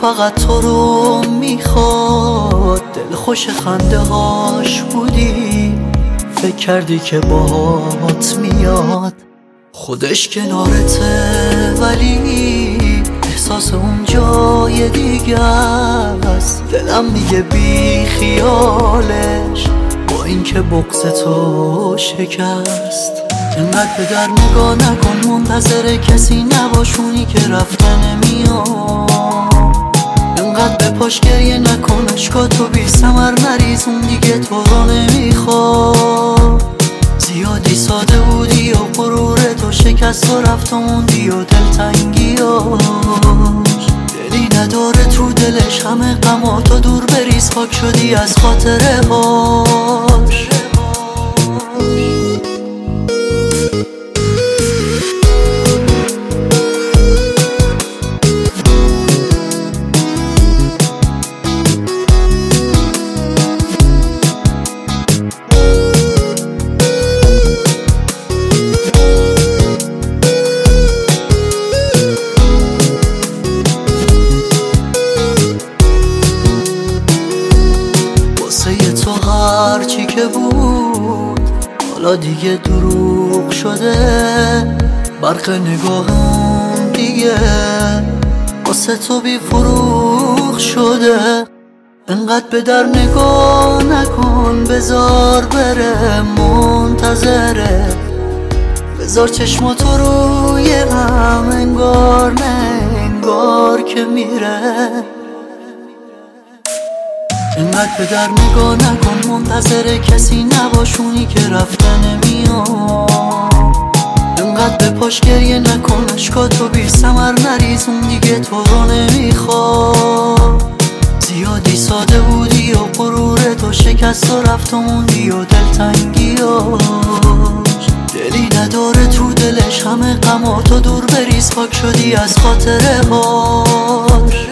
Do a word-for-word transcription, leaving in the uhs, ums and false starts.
فقط تو رو میخواد، دل خوش خنده هاش بودی، فکر کردی که باهات میاد. خودش کنارته ولی احساس اون جای دیگه است. دلم میگه بی خیالش با اینکه بغض تو شکست. اینقدر به در نگاه نکن، منتظر کسی نباشونی که رفته نمیاد. اینقدر به پاش گریه نکن، اشکاتو بی ثمر نریز، اون دیگه تو رو نمیخواد. زیادی ساده بودی و غرور تو شکست و رفت و موندی و دلتنگیاش. دلی نداره تو دلش، همه غماتو دور بریز، پاک شدی از خاطره هاش. هرچی که بود حالا دیگه دروغ شده، برق نگاه اون دیگه واسه تو بی فروغ شده. انقدر به در نگاه نکن، بذار بره، منتظره. بذار چشماتو روی هم، انگار نه انگار که میره. اینقدر به در نگاه نکن، منتظر کسی نباشونی که رفته نمیاد. اینقدر به پاش گریه نکن، اشکاتو بی ثمر نریز، اون دیگه تو رو نمیخواد. زیادی ساده بودی و غرور تو شکست و رفت و موندی و دلتنگیاش. دلی نداره تو دلش، همه غماتو دور بریز، پاک شدی از خاطره هاش.